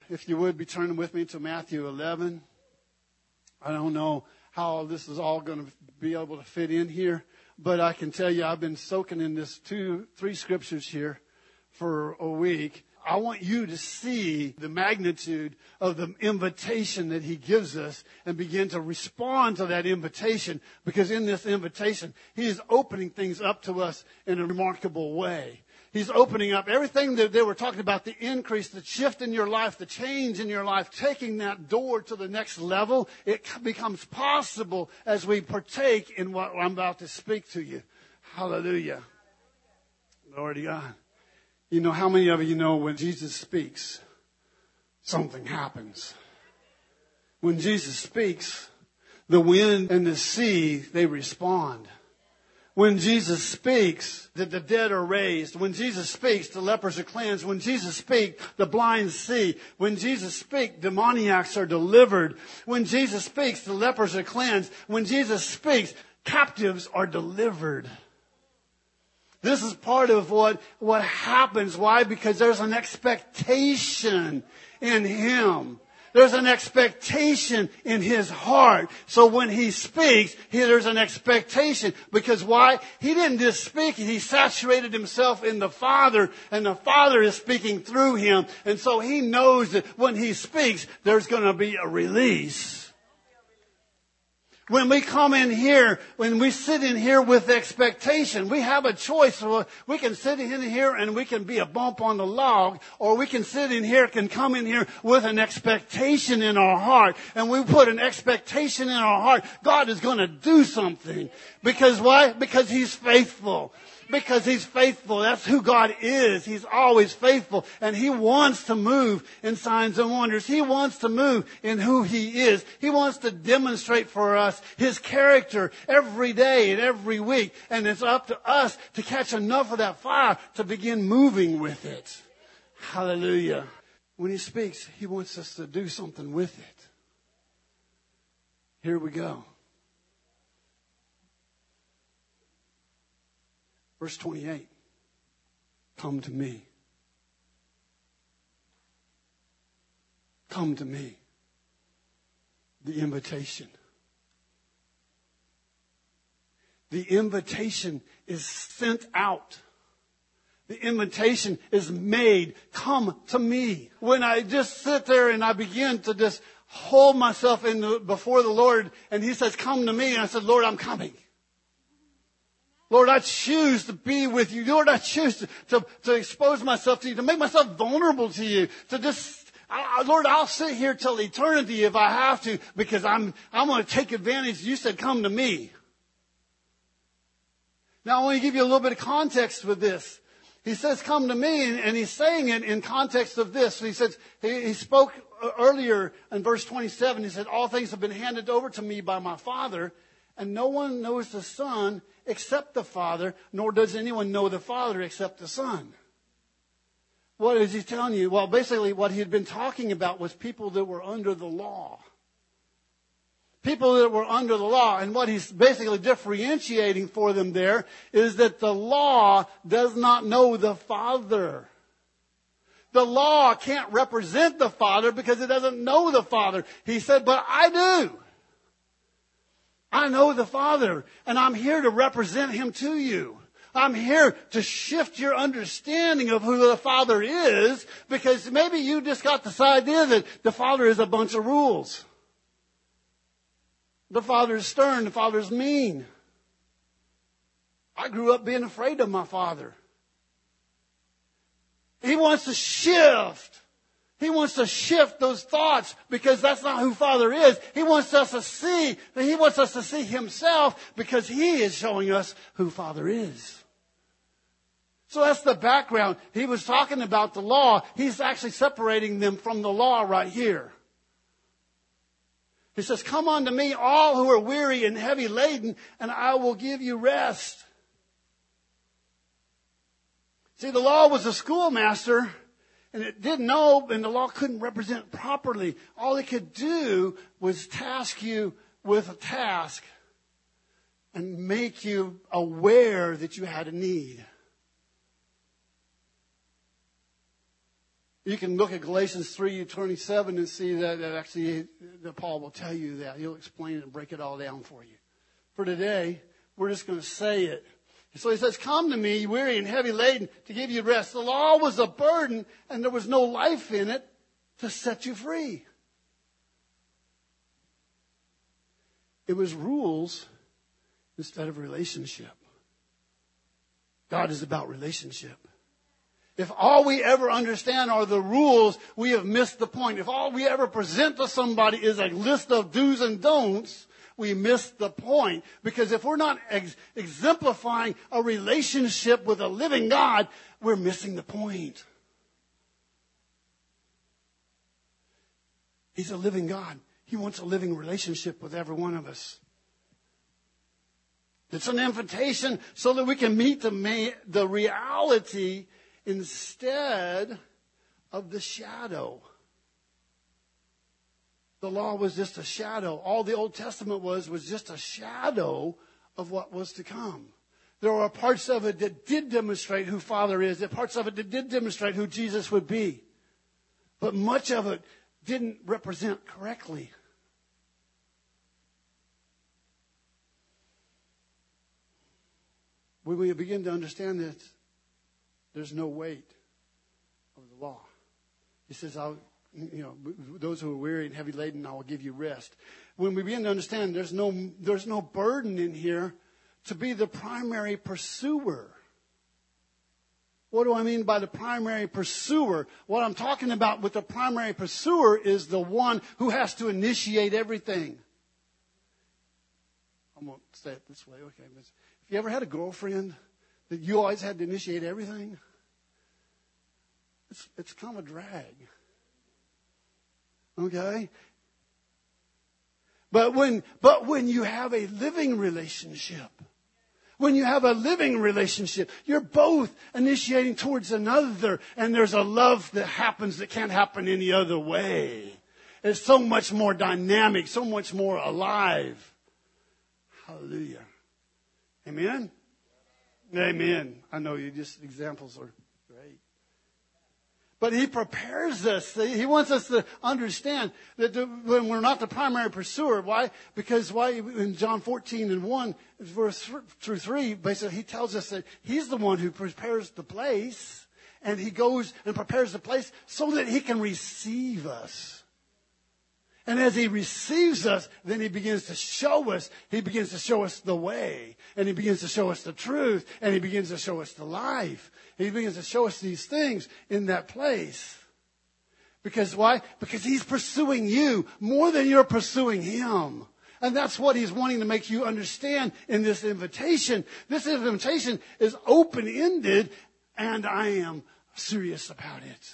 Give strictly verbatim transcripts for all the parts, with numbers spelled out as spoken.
if you would be turning with me to Matthew eleven. I don't know how this is all going to be able to fit in here, but I can tell you I've been soaking in this two, three scriptures here for a week. I want you to see the magnitude of the invitation that he gives us and begin to respond to that invitation, because in this invitation, he is opening things up to us in a remarkable way. He's opening up everything that they were talking about, the increase, the shift in your life, the change in your life, taking that door to the next level. It becomes possible as we partake in what I'm about to speak to you. Hallelujah. Glory to God. You know, how many of you know when Jesus speaks, something happens? When Jesus speaks, the wind and the sea, they respond. When Jesus speaks, that the dead are raised. When Jesus speaks, the lepers are cleansed. When Jesus speaks, the blind see. When Jesus speaks, demoniacs are delivered. When Jesus speaks, the lepers are cleansed. When Jesus speaks, captives are delivered. This is part of what, what happens. Why? Because there's an expectation in him. There's an expectation in his heart. So when he speaks, he, there's an expectation. Because why? He didn't just speak. He saturated himself in the Father, and the Father is speaking through him. And so he knows that when he speaks, there's going to be a release. When we come in here, when we sit in here with expectation, we have a choice. We can sit in here and we can be a bump on the log, or we can sit in here, can come in here with an expectation in our heart. And we put an expectation in our heart. God is going to do something. Because why? Because he's faithful. Because he's faithful. That's who God is. He's always faithful. And he wants to move in signs and wonders. He wants to move in who he is. He wants to demonstrate for us his character every day and every week. And it's up to us to catch enough of that fire to begin moving with it. Hallelujah. When he speaks, he wants us to do something with it. Here we go. Verse twenty-eight, come to me. Come to me. The invitation. The invitation is sent out. The invitation is made. Come to me. When I just sit there and I begin to just hold myself in the, before the Lord, and he says, come to me. And I said, Lord, I'm coming. Lord, I choose to be with you. Lord, I choose to, to, to expose myself to you, to make myself vulnerable to you, to just, I, Lord, I'll sit here till eternity if I have to, because I'm, I'm going to take advantage. You said, come to me. Now, I want to give you a little bit of context with this. He says, come to me, and, and he's saying it in context of this. He says, he, he spoke earlier in verse twenty-seven. He said, all things have been handed over to me by my Father, and no one knows the Son except the Father, nor does anyone know the Father except the Son. What is he telling you? Well, basically what he had been talking about was people that were under the law. People that were under the law. And what he's basically differentiating for them there is that the law does not know the Father. The law can't represent the Father because it doesn't know the Father. He said, but I do. I know the Father, and I'm here to represent him to you. I'm here to shift your understanding of who the Father is, because maybe you just got this idea that the Father is a bunch of rules. The Father is stern. The Father is mean. I grew up being afraid of my father. He wants to shift. He wants to shift those thoughts, because that's not who Father is. He wants us to see, He wants us to see himself, because he is showing us who Father is. So that's the background. He was talking about the law. He's actually separating them from the law right here. He says, come unto me, all who are weary and heavy laden, and I will give you rest. See, the law was a schoolmaster. And it didn't know, and the law couldn't represent it properly. All it could do was task you with a task and make you aware that you had a need. You can look at Galatians three twenty-seven and see that, that actually that Paul will tell you that. He'll explain it and break it all down for you. For today, we're just going to say it. So he says, come to me, weary and heavy laden, to give you rest. The law was a burden, and there was no life in it to set you free. It was rules instead of relationship. God is about relationship. If all we ever understand are the rules, we have missed the point. If all we ever present to somebody is a list of do's and don'ts, we miss the point. Because if we're not ex- exemplifying a relationship with a living God, we're missing the point. He's a living God. He wants a living relationship with every one of us. It's an invitation so that we can meet the, ma- the reality instead of the shadow. The law was just a shadow. All the Old Testament was was just a shadow of what was to come. There were parts of it that did demonstrate who Father is. There were parts of it that did demonstrate who Jesus would be. But much of it didn't represent correctly. When we begin to understand that there's no weight of the law. He says, I'll, you know, those who are weary and heavy laden, I will give you rest. When we begin to understand there's no, there's no burden in here to be the primary pursuer. What do I mean by the primary pursuer? What I'm talking about with the primary pursuer is the one who has to initiate everything. I'm going to say it this way. Okay. Have you ever had a girlfriend that you always had to initiate everything? It's, it's kind of a drag. Okay? But when, but when you have a living relationship, when you have a living relationship, you're both initiating towards another, and there's a love that happens that can't happen any other way. It's so much more dynamic, so much more alive. Hallelujah. Amen? Amen. I know you just, examples are great. But he prepares us. He wants us to understand that the, when we're not the primary pursuer. Why? Because why? In John fourteen and one, verse through three, basically he tells us that he's the one who prepares the place. And he goes and prepares the place so that he can receive us. And as he receives us, then he begins to show us. He begins to show us the way. And he begins to show us the truth. And he begins to show us the life. He begins to show us these things in that place. Because why? Because he's pursuing you more than you're pursuing him. And that's what he's wanting to make you understand in this invitation. This invitation is open-ended, and I am serious about it.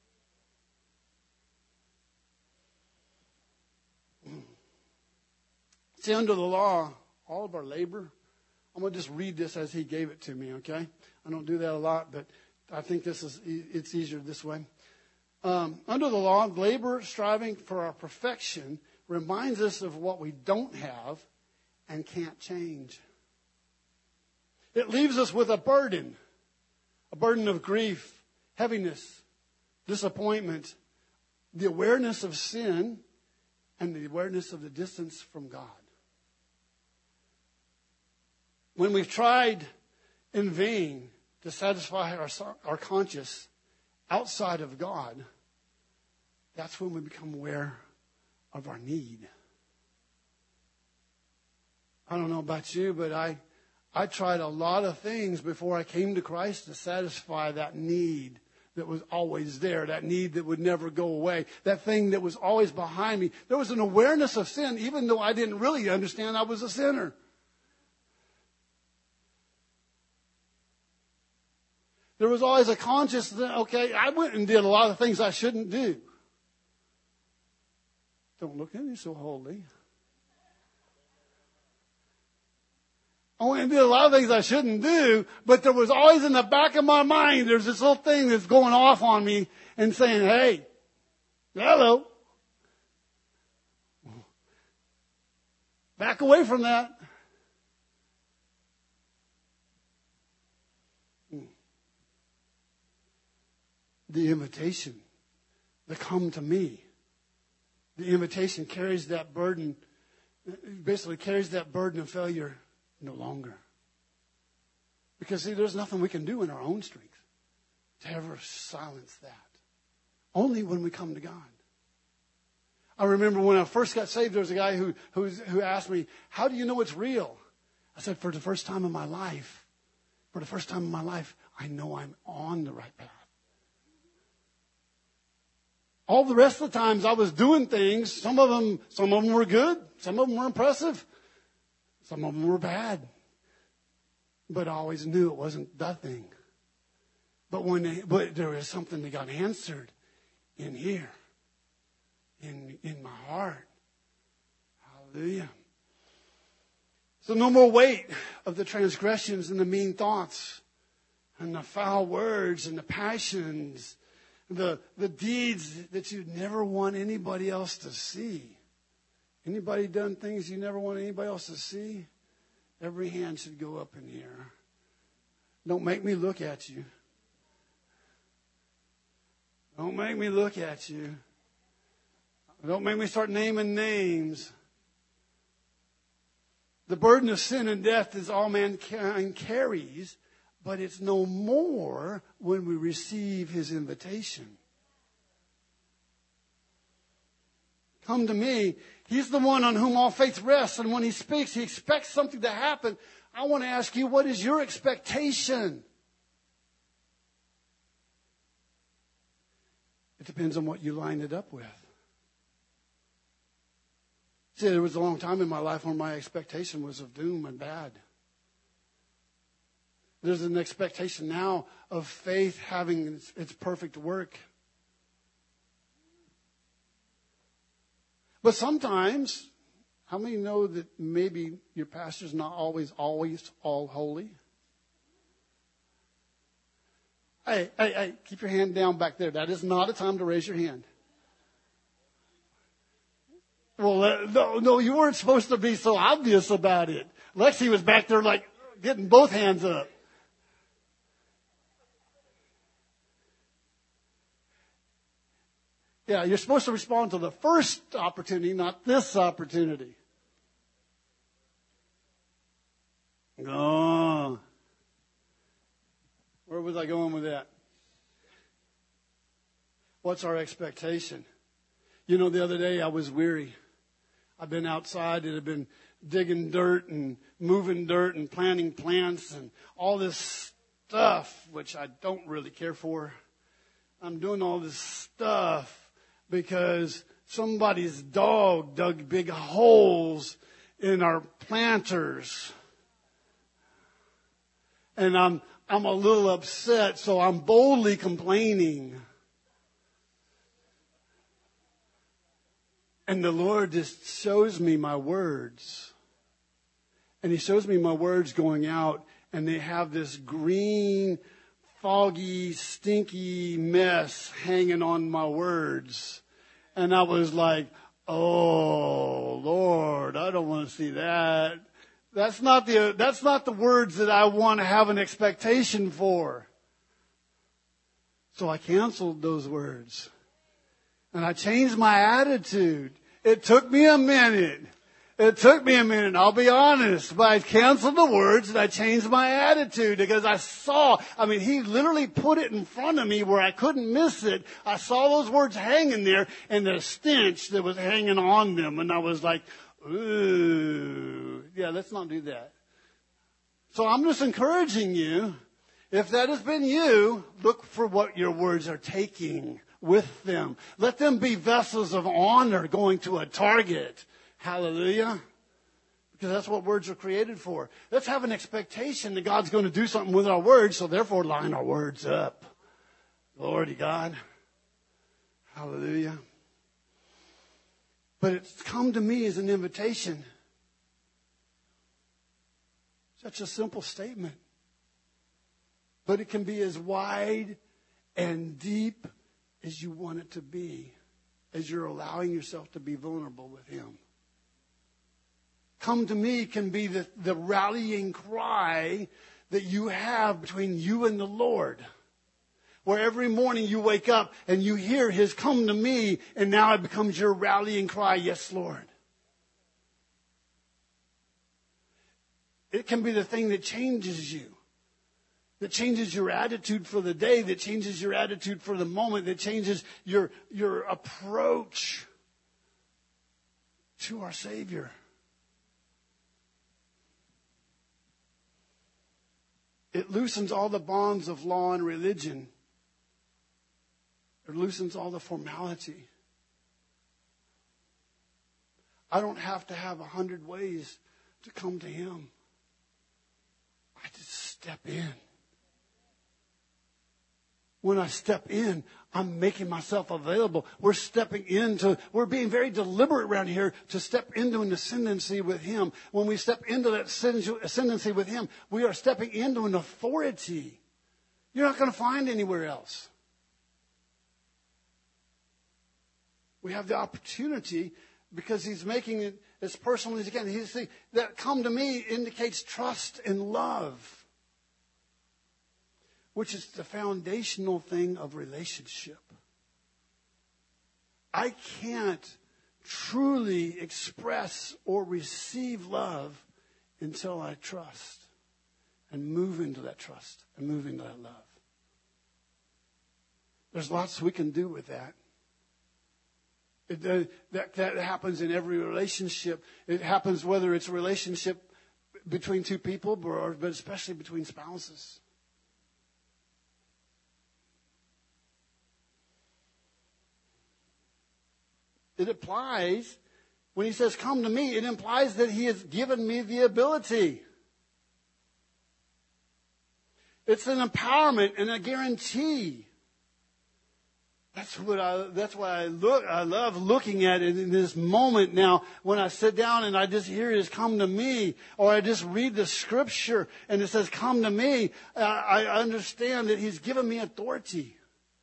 See, under the law, all of our labor, I'm going to just read this as he gave it to me, okay? I don't do that a lot, but I think this is it's easier this way. Um, under the law, labor, striving for our perfection, reminds us of what we don't have and can't change. It leaves us with a burden, a burden of grief, heaviness, disappointment, the awareness of sin, and the awareness of the distance from God. When we've tried in vain to satisfy our, our conscience outside of God, that's when we become aware of our need. I don't know about you, but I, I tried a lot of things before I came to Christ to satisfy that need that was always there, that need that would never go away, that thing that was always behind me. There was an awareness of sin, even though I didn't really understand I was a sinner. There was always a consciousness, okay, I went and did a lot of things I shouldn't do. Don't look at me so holy. I went and did a lot of things I shouldn't do, but there was always in the back of my mind, there's this little thing that's going off on me and saying, hey, hello. Back away from that. The invitation to come to me. The invitation carries that burden, basically carries that burden of failure no longer. Because, see, there's nothing we can do in our own strength to ever silence that. Only when we come to God. I remember when I first got saved, there was a guy who, who, who asked me, how do you know it's real? I said, for the first time in my life, for the first time in my life, I know I'm on the right path. All the rest of the times I was doing things, some of them, some of them were good, some of them were impressive, some of them were bad. But I always knew it wasn't the thing. But when they, but there was something that got answered in here, in in my heart. Hallelujah. So no more weight of the transgressions and the mean thoughts and the foul words and the passions, the the deeds that you never want anybody else to see. Anybody done things you never want anybody else to see? Every hand should go up in here. Don't make me look at you. Don't make me look at you. Don't make me start naming names. The burden of sin and death is all mankind carries, but it's no more when we receive his invitation. Come to me. He's the one on whom all faith rests. And when he speaks, he expects something to happen. I want to ask you, what is your expectation? It depends on what you line it up with. See, there was a long time in my life when my expectation was of doom and bad. There's an expectation now of faith having its, its perfect work. But sometimes, how many know that maybe your pastor's not always, always all holy? Hey, hey, hey, keep your hand down back there. That is not a time to raise your hand. Well, uh, no, no, you weren't supposed to be so obvious about it. Lexi was back there like getting both hands up. Yeah, you're supposed to respond to the first opportunity, not this opportunity. Oh. Where was I going with that? What's our expectation? You know, the other day I was weary. I've been outside and I've been digging dirt and moving dirt and planting plants and all this stuff, which I don't really care for. I'm doing all this stuff because somebody's dog dug big holes in our planters. And I'm I'm a little upset, so I'm boldly complaining. And the Lord just shows me my words. And he shows me my words going out, and they have this green, foggy, stinky mess hanging on my words. And I was like, oh, Lord, I don't want to see that. That's not the, that's not the words that I want to have an expectation for. So I canceled those words. And I changed my attitude. It took me a minute. It took me a minute, I'll be honest. But I canceled the words and I changed my attitude because I saw, I mean, he literally put it in front of me where I couldn't miss it. I saw those words hanging there and the stench that was hanging on them. And I was like, ooh, yeah, let's not do that. So I'm just encouraging you, if that has been you, look for what your words are taking with them. Let them be vessels of honor going to a target. Hallelujah. Because that's what words are created for. Let's have an expectation that God's going to do something with our words, so therefore line our words up. Glory to God. Hallelujah. But it's come to me as an invitation. Such a simple statement. But it can be as wide and deep as you want it to be, as you're allowing yourself to be vulnerable with him. Come to me can be the, the rallying cry that you have between you and the Lord. Where every morning you wake up and you hear His come to me, and now it becomes your rallying cry, yes, Lord. It can be the thing that changes you. That changes your attitude for the day, that changes your attitude for the moment, that changes your, your approach to our Savior. It loosens all the bonds of law and religion. It loosens all the formality. I don't have to have a hundred ways to come to Him. I just step in. When I step in, I'm making myself available. We're stepping into, we're being very deliberate around here to step into an ascendancy with Him. When we step into that ascendancy with Him, we are stepping into an authority you're not going to find anywhere else. We have the opportunity because He's making it as personal as He can. He's saying that come to me indicates trust and love, which is the foundational thing of relationship. I can't truly express or receive love until I trust and move into that trust and move into that love. There's lots we can do with that. It, uh, that, that happens in every relationship. It happens whether it's a relationship between two people, or, but especially between spouses. It applies, when He says, come to me, it implies that He has given me the ability. It's an empowerment and a guarantee. That's what I, that's why I look, I love looking at it in this moment now. When I sit down and I just hear His come to me, or I just read the scripture and it says, come to me, I, I understand that He's given me authority.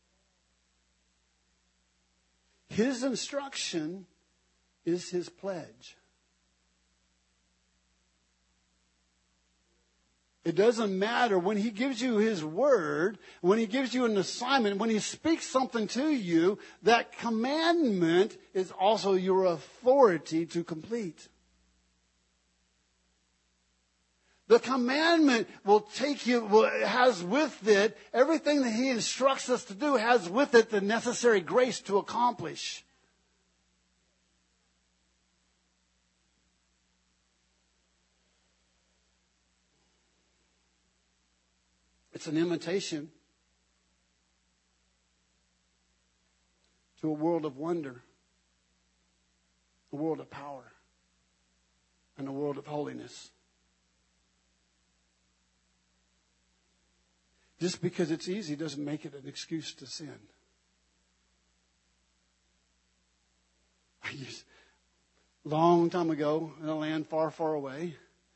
His instruction is His pledge. It doesn't matter when He gives you His word, when He gives you an assignment, when He speaks something to you, that commandment is also your authority to complete. The commandment will take you, will, has with it, everything that He instructs us to do has with it the necessary grace to accomplish. It's an invitation to a world of wonder, a world of power, and a world of holiness. Just because it's easy doesn't make it an excuse to sin. I used, long time ago, in a land far, far away,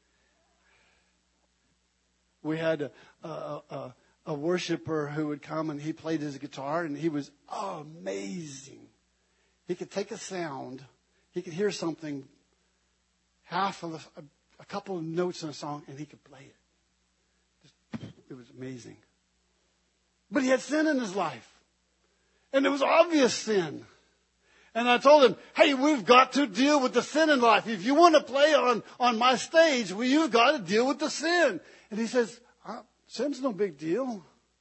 we had a, a, a, a worshiper who would come and he played his guitar and he was amazing. He could take a sound, he could hear something, half of a, a couple of notes in a song, and he could play it. Just, it was amazing. But he had sin in his life. And it was obvious sin. And I told him, hey, we've got to deal with the sin in life. If you want to play on, on my stage, well, you've got to deal with the sin. And he says, uh, sin's no big deal.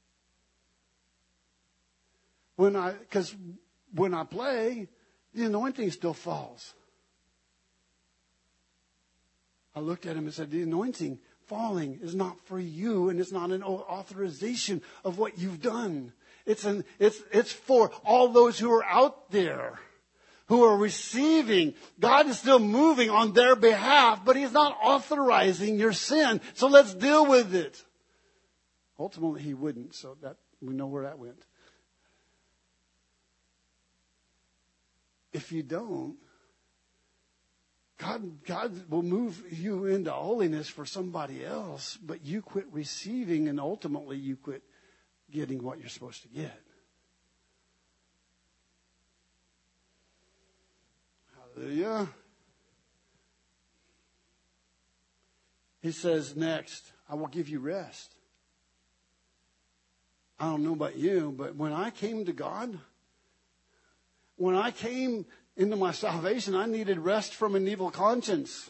When I, because when I play, the anointing still falls. I looked at him and said, the anointing falling is not for you, and it's not an authorization of what you've done. It's an, it's, it's for all those who are out there, who are receiving. God is still moving on their behalf, but He's not authorizing your sin. So let's deal with it. Ultimately, He wouldn't, so that we know where that went. If you don't, God, God will move you into holiness for somebody else, but you quit receiving, and ultimately you quit getting what you're supposed to get. Hallelujah. He says next, I will give you rest. I don't know about you, but when I came to God, when I came into my salvation, I needed rest from an evil conscience.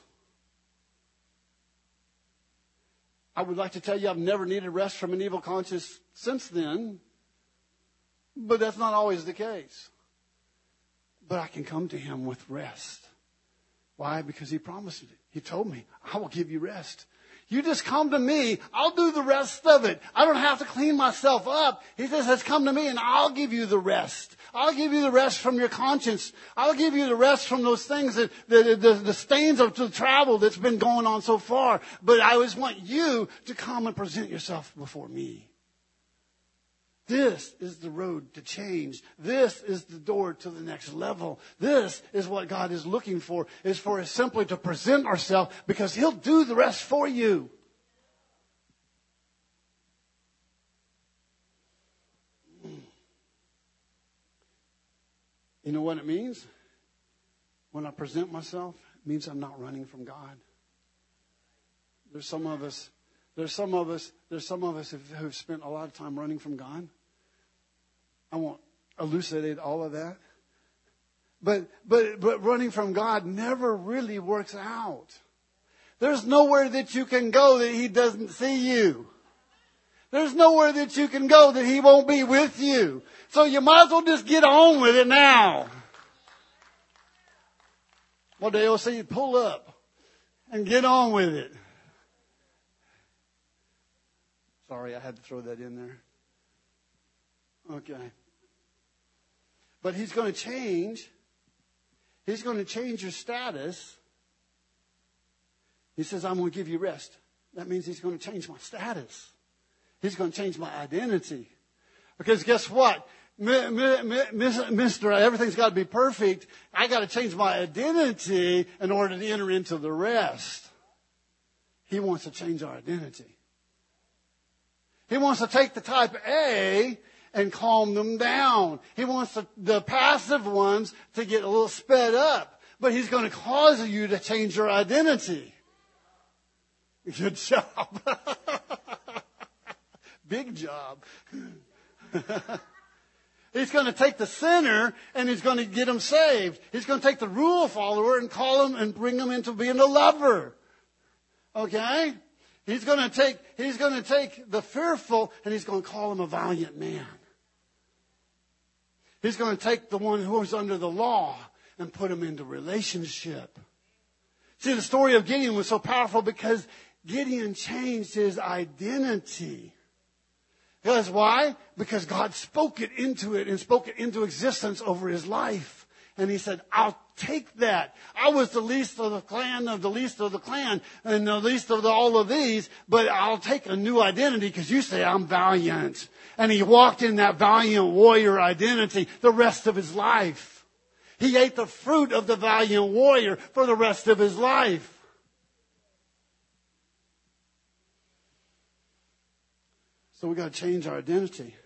I would like to tell you I've never needed rest from an evil conscience since then, but that's not always the case. But I can come to him with rest. Why? Because he promised it. He told me, I will give you rest. You just come to me. I'll do the rest of it. I don't have to clean myself up. He says, just come to me and I'll give you the rest. I'll give you the rest from your conscience. I'll give you the rest from those things, that the, the, the stains of the travel that's been going on so far. But I always want you to come and present yourself before me. This is the road to change. This is the door to the next level. This is what God is looking for, is for us simply to present ourselves, because he'll do the rest for you. You know what it means? When I present myself, it means I'm not running from God. There's some of us, there's some of us, there's some of us who've spent a lot of time running from God. I won't elucidate all of that. But, but, but running from God never really works out. There's nowhere that you can go that he doesn't see you. There's nowhere that you can go that he won't be with you. So you might as well just get on with it now. What they all say, pull up and get on with it. Sorry, I had to throw that in there. Okay. But he's going to change. He's going to change your status. He says, I'm going to give you rest. That means he's going to change my status. He's going to change my identity. Because guess what? Mister Everything's got to be perfect. I got to change my identity in order to enter into the rest. He wants to change our identity. He wants to take the type A and calm them down. He wants the, the passive ones to get a little sped up. But he's going to cause you to change your identity. Good job. Big job. He's going to take the sinner and he's going to get him saved. He's going to take the rule follower and call him and bring him into being a lover. Okay? He's going to take, he's going to take the fearful and he's going to call him a valiant man. He's going to take the one who is under the law and put him into relationship. See, the story of Gideon was so powerful because Gideon changed his identity. Because why? Because God spoke it into it and spoke it into existence over his life. And he said, I'll take that. I was the least of the clan of the least of the clan and the least of the, all of these, but I'll take a new identity because you say I'm valiant. And he walked in that valiant warrior identity the rest of his life. He ate the fruit of the valiant warrior for the rest of his life. So we got to change our identity.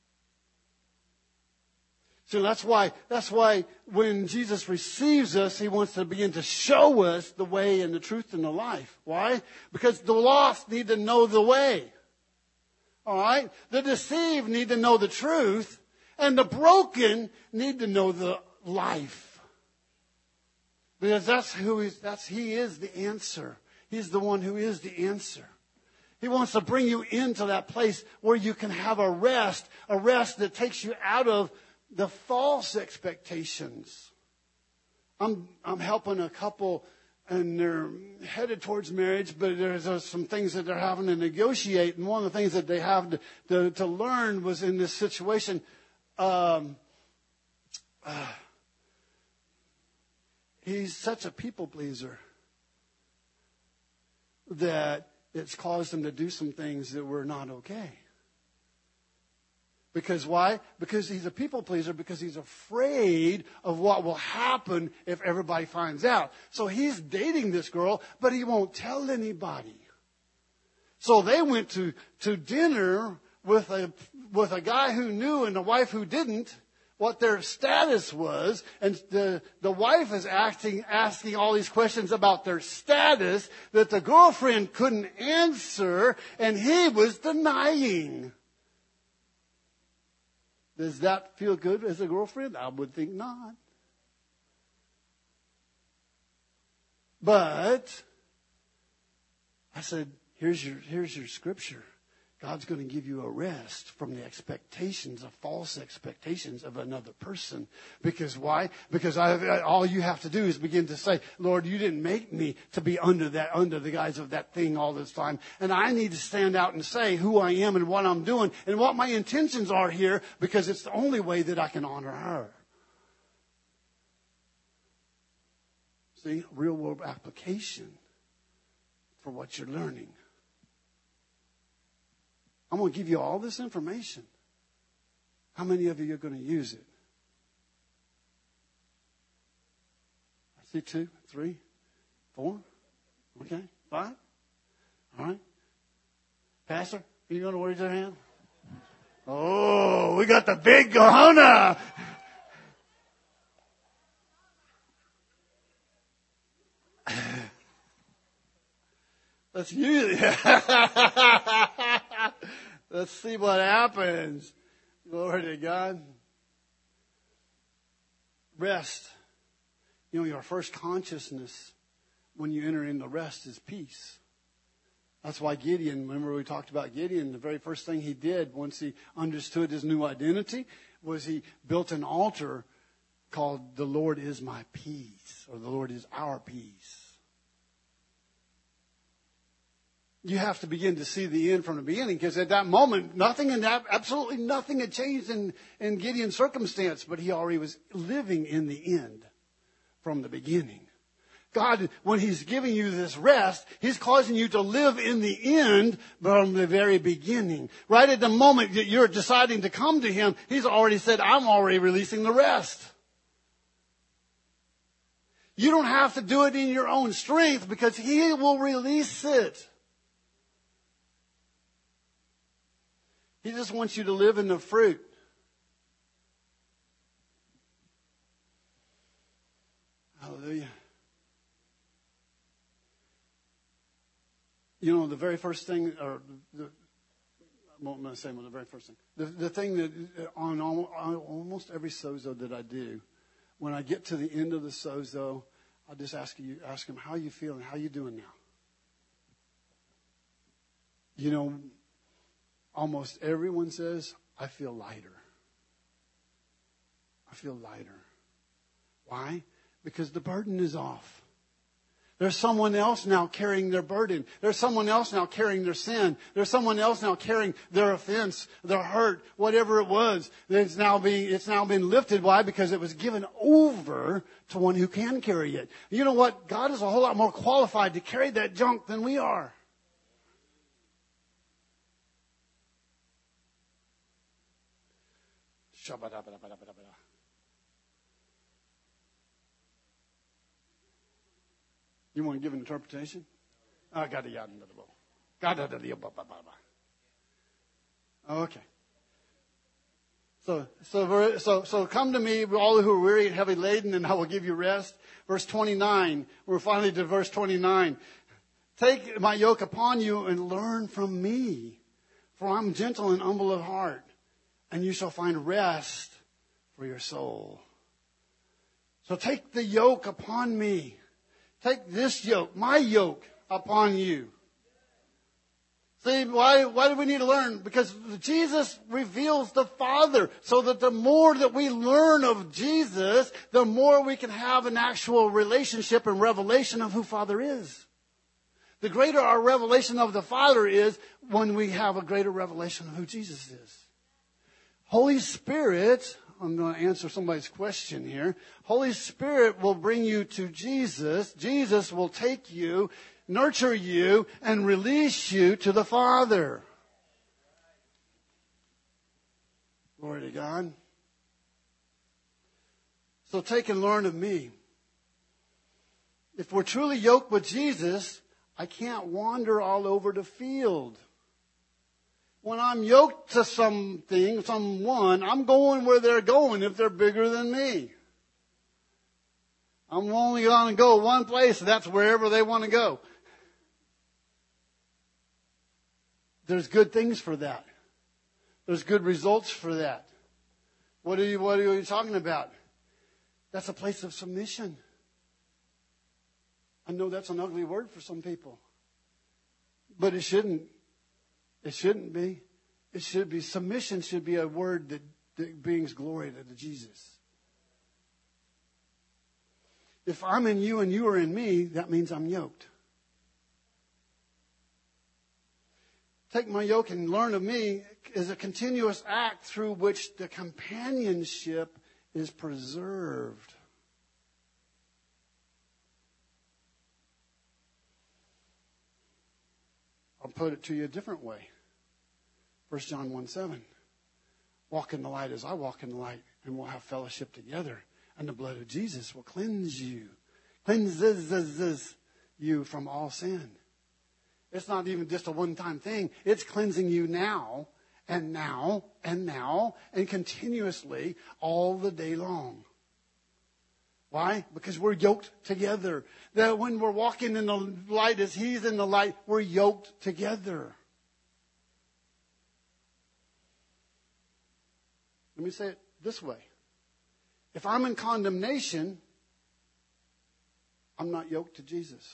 So that's why, that's why when Jesus receives us, he wants to begin to show us the way and the truth and the life. Why? Because the lost need to know the way. All right? The deceived need to know the truth. And the broken need to know the life. Because that's who he's, that's, he is the answer. He's the one who is the answer. He wants to bring you into that place where you can have a rest, a rest that takes you out of the false expectations. I'm I'm helping a couple, and they're headed towards marriage, but there's uh, some things that they're having to negotiate. And one of the things that they have to to, to learn was in this situation. Um, uh, he's such a people pleaser that it's caused him to do some things that were not okay. Because why? Because he's a people pleaser, because he's afraid of what will happen if everybody finds out. So he's dating this girl, but he won't tell anybody. So they went to, to dinner with a, with a guy who knew and a wife who didn't, what their status was. And the, the wife is acting, asking all these questions about their status that the girlfriend couldn't answer, and he was denying. Does that feel good as a girlfriend? I would think not. But I said, here's your, here's your scripture. God's going to give you a rest from the expectations of false expectations of another person. Because why? Because I, all you have to do is begin to say, Lord, you didn't make me to be under that, under the guise of that thing all this time. And I need to stand out and say who I am and what I'm doing and what my intentions are here, because it's the only way that I can honor her. See, real world application for what you're learning. I'm going to give you all this information. How many of you are going to use it? I see two, three, four, okay, five. All right. Pastor, are you going to raise your hand? Oh, we got the big Gohona. Let's use it. Let's see what happens. Glory to God. Rest. You know, your first consciousness when you enter into rest is peace. That's why Gideon, remember we talked about Gideon, the very first thing he did once he understood his new identity was he built an altar called The Lord is my peace, or The Lord is our peace. You have to begin to see the end from the beginning, because at that moment, nothing in that, absolutely nothing had changed in, in Gideon's circumstance, but he already was living in the end from the beginning. God, when He's giving you this rest, He's causing you to live in the end from the very beginning. Right at the moment that you're deciding to come to Him, He's already said, I'm already releasing the rest. You don't have to do it in your own strength, because He will release it. He just wants you to live in the fruit. Hallelujah. You know, the very first thing, or the, I'm not going to say the very first thing. The, the thing that on, on almost every sozo that I do, when I get to the end of the sozo, I'll just ask you, ask him, how are you feeling? How are you doing now? You know, almost everyone says, I feel lighter. I feel lighter. Why? Because the burden is off. There's someone else now carrying their burden. There's someone else now carrying their sin. There's someone else now carrying their offense, their hurt, whatever it was. It's now being, it's now been lifted. Why? Because it was given over to one who can carry it. You know what? God is a whole lot more qualified to carry that junk than we are. You want to give an interpretation? Okay. So, so, so, so come to me, all who are weary and heavy laden, and I will give you rest. Verse twenty-nine. We're finally to verse twenty-nine. Take my yoke upon you and learn from me, for I'm gentle and humble of heart, and you shall find rest for your soul. So take the yoke upon me. Take this yoke, my yoke, upon you. See, why, why do we need to learn? Because Jesus reveals the Father, so that the more that we learn of Jesus, the more we can have an actual relationship and revelation of who Father is. The greater our revelation of the Father is, when we have a greater revelation of who Jesus is. Holy Spirit, I'm going to answer somebody's question here. Holy Spirit will bring you to Jesus. Jesus will take you, nurture you, and release you to the Father. Glory to God. So take and learn of me. If we're truly yoked with Jesus, I can't wander all over the field. When I'm yoked to something, someone, I'm going where they're going if they're bigger than me. I'm only going to go one place, and that's wherever they want to go. There's good things for that. There's good results for that. What are you, what are you talking about? That's a place of submission. I know that's an ugly word for some people. But it shouldn't. It shouldn't be. It should be. Submission should be a word that, that brings glory to Jesus. If I'm in you and you are in me, that means I'm yoked. Take my yoke and learn of me is a continuous act through which the companionship is preserved. I'll put it to you a different way. First John one seven. Walk in the light as I walk in the light, and we'll have fellowship together. And the blood of Jesus will cleanse you. Cleanses you from all sin. It's not even just a one-time thing. It's cleansing you now, and now, and now, and continuously all the day long. Why? Because we're yoked together. That when we're walking in the light as He's in the light, we're yoked together. Let me say it this way. If I'm in condemnation, I'm not yoked to Jesus.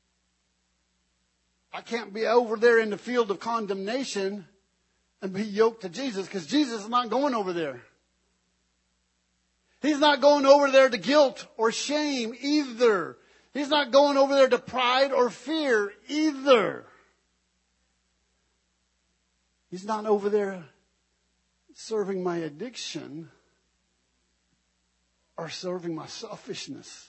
I can't be over there in the field of condemnation and be yoked to Jesus, because Jesus is not going over there. He's not going over there to guilt or shame either. He's not going over there to pride or fear either. He's not over there serving my addiction or serving my selfishness.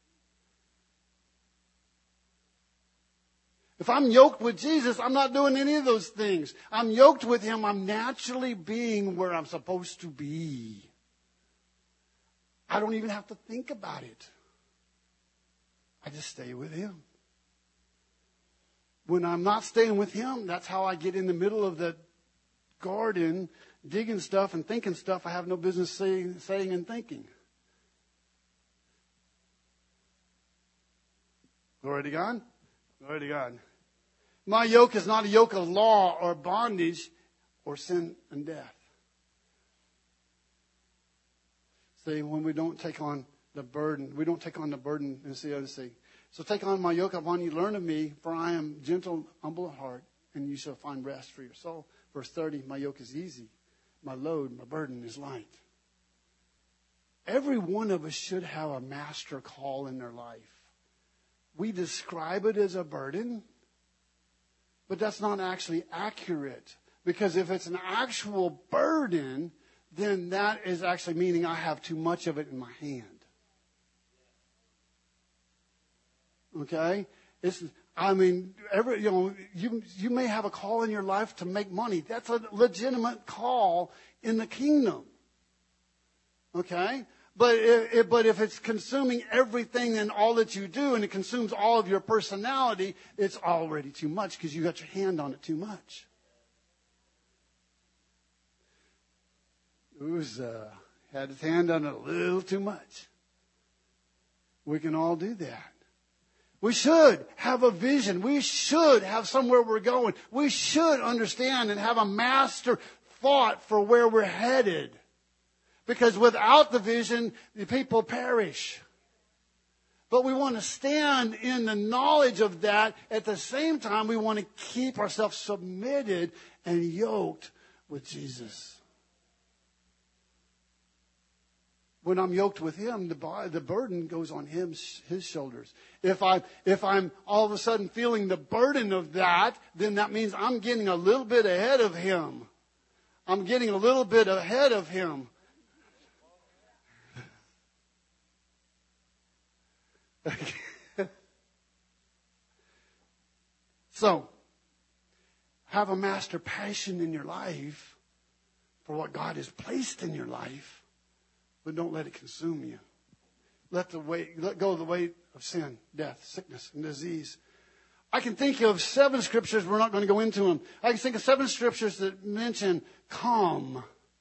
If I'm yoked with Jesus, I'm not doing any of those things. I'm yoked with Him. I'm naturally being where I'm supposed to be. I don't even have to think about it. I just stay with Him. When I'm not staying with Him, that's how I get in the middle of the garden, digging stuff and thinking stuff I have no business saying, saying and thinking. Glory to God. Glory to God. My yoke is not a yoke of law or bondage or sin and death. See, when we don't take on the burden, we don't take on the burden and see other thing. So take on my yoke upon you, learn of me, for I am gentle, humble at heart, and you shall find rest for your soul. Verse thirty, my yoke is easy, my load, my burden is light. Every one of us should have a master call in their life. We describe it as a burden, but that's not actually accurate. Because if it's an actual burden, then that is actually meaning I have too much of it in my hand. Okay? It's, I mean, every, you know, you, you may have a call in your life to make money. That's a legitimate call in the kingdom. Okay? But if, but if it's consuming everything and all that you do, and it consumes all of your personality, it's already too much because you got your hand on it too much. Uzzah had his hand on it a little too much. We can all do that. We should have a vision. We should have somewhere we're going. We should understand and have a master thought for where we're headed. Because without the vision, the people perish. But we want to stand in the knowledge of that. At the same time, we want to keep ourselves submitted and yoked with Jesus. When I'm yoked with Him, the, the burden goes on him, His shoulders. If, I, if I'm all of a sudden feeling the burden of that, then that means I'm getting a little bit ahead of Him. I'm getting a little bit ahead of Him. So, have a master passion in your life for what God has placed in your life, but don't let it consume you. Let the weight, let go of the weight of sin, death, sickness, and disease. I can think of seven scriptures. We're not going to go into them. I can think of seven scriptures that mention come,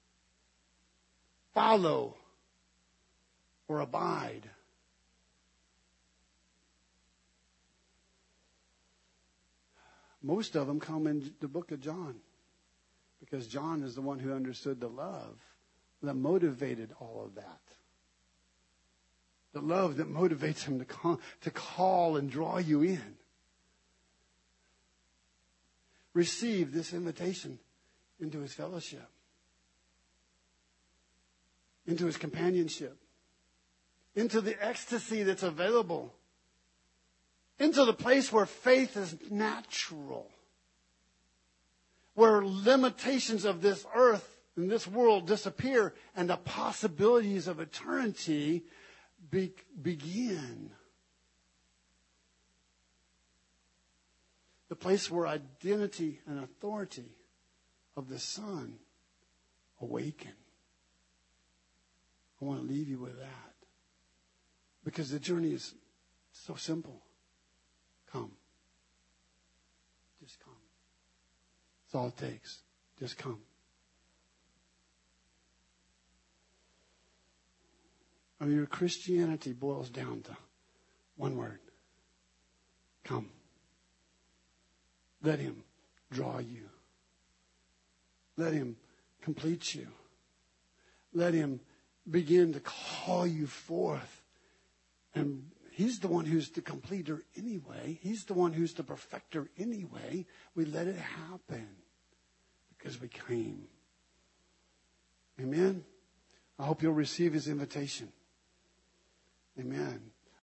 follow, or abide. Most of them come in the book of John, because John is the one who understood the love that motivated all of that. The love that motivates him to call, to call and draw you in. Receive this invitation into his fellowship, into his companionship, into the ecstasy that's available, into the place where faith is natural, where limitations of this earth and this world disappear and the possibilities of eternity be, begin. The place where identity and authority of the Son awaken. I want to leave you with that. Because the journey is so simple. Come. Just come. That's all it takes. Just come. I mean, your Christianity boils down to one word. Come. Let him draw you. Let him complete you. Let him begin to call you forth. And he's the one who's the completer anyway. He's the one who's the perfecter anyway. We let it happen because we came. Amen? I hope you'll receive his invitation. Amen.